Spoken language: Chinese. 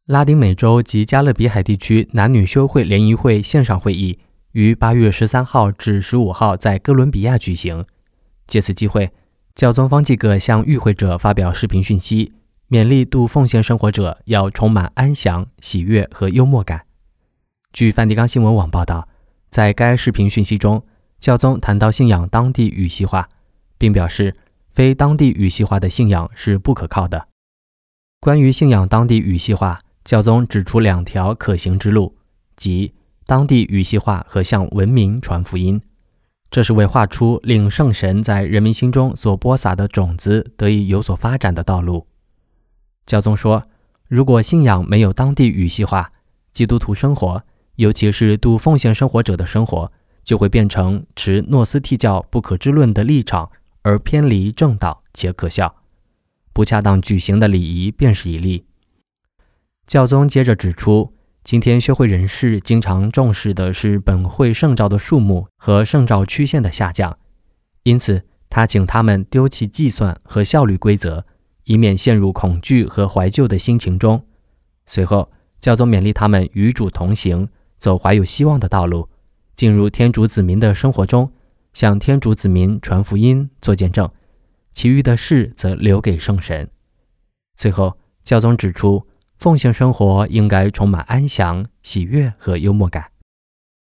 拉丁美洲及加勒比海地区男女修会联谊会线上会议于8月13号至15号在哥伦比亚举行。借此机会，教宗方济各向与会者发表视频讯息，勉励度奉献生活者要充满安详、喜悦和幽默感。据梵蒂冈新闻网报道，在该视频讯息中，教宗谈到信仰当地语系化，并表示非当地语系化的信仰是不可靠的。关于信仰当地语系化，教宗指出2条可行之路，即当地语系化和向文明传福音。这是为画出令圣神在人民心中所播撒的种子得以有所发展的道路。教宗说，如果信仰没有当地语系化，基督徒生活，尤其是度奉献生活者的生活，就会变成持诺斯替教不可知论的立场，而偏离正道且可笑。不恰当举行的礼仪便是一例。教宗接着指出，今天修会人士经常重视的是本会圣召的数目和圣召曲线的下降，因此他请他们丢弃计算和效率规则，以免陷入恐惧和怀旧的心情中。随后，教宗勉励他们与主同行，走怀有希望的道路，进入天主子民的生活中，向天主子民传福音做见证，其余的事则留给圣神。最后，教宗指出，奉献生活应该充满安详、喜悦和幽默感。